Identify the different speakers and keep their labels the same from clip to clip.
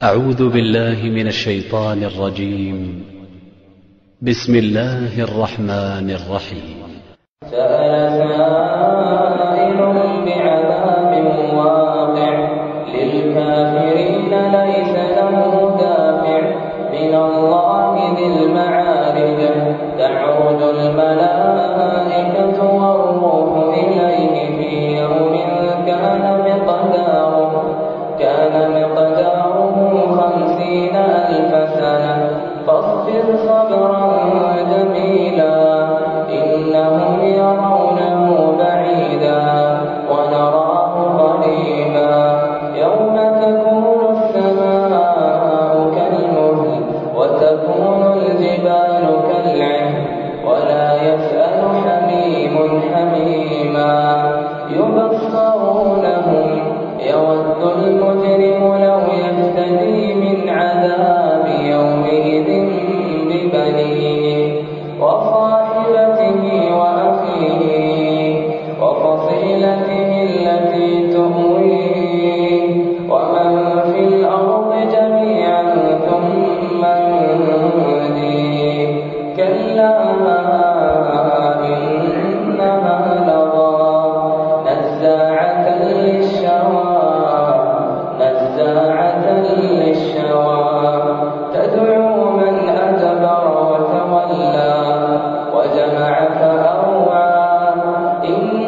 Speaker 1: أعوذ بالله من الشيطان الرجيم. بسم الله الرحمن الرحيم.
Speaker 2: سأل سائل بعذاب واقع للكافرين ليس له دافع من الله ذي المعارج تعرج الملائكة والروح إليه في يوم كان مقداره 50,000 سنة فاصبر صبرا جميلا إنهم يرونه بعيدا ونراه قريبا يوم تكون السماء كالمهل وتكون الجبال كالعهن ولا يسأل حميم حميما يبصرونهم يود المجرم لو يفتدي من عذاب يومئذ ببنيه وصاحبته وأخيه وفصيلته التي تؤويه ومن في الأرض جميعا ثم ينجيه كلا إنها لظى نزاعة للشوى تدعو من أدبر وتولى وجمع فأوعى إن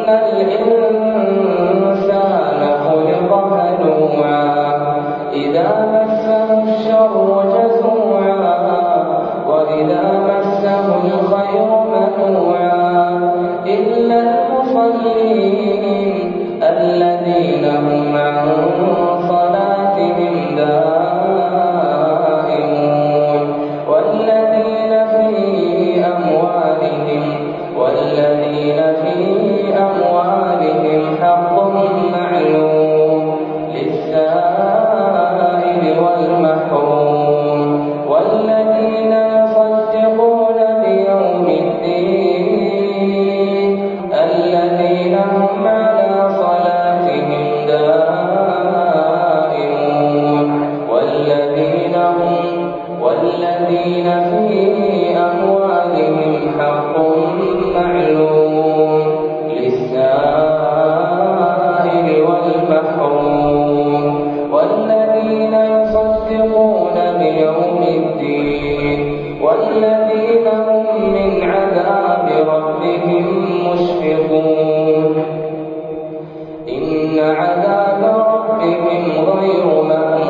Speaker 2: الإنسان خلق هلوعا إذا مسه الشر جزوعا وإذا مسه الخير منوعا إلا المصلين الذين هم عن صلاتهم دائمون والذين في أموالهم حق معلوم للسائل والمحروم والذين يصدقون بيوم الدين الذين هم على صلاتهم دائمون والذين في أموالهم حق معلوم للسائل والمحروم والذين يصدقون بيوم الدين والذين هم من عذاب ربهم مشفقون إن عذاب ربهم غير مأمون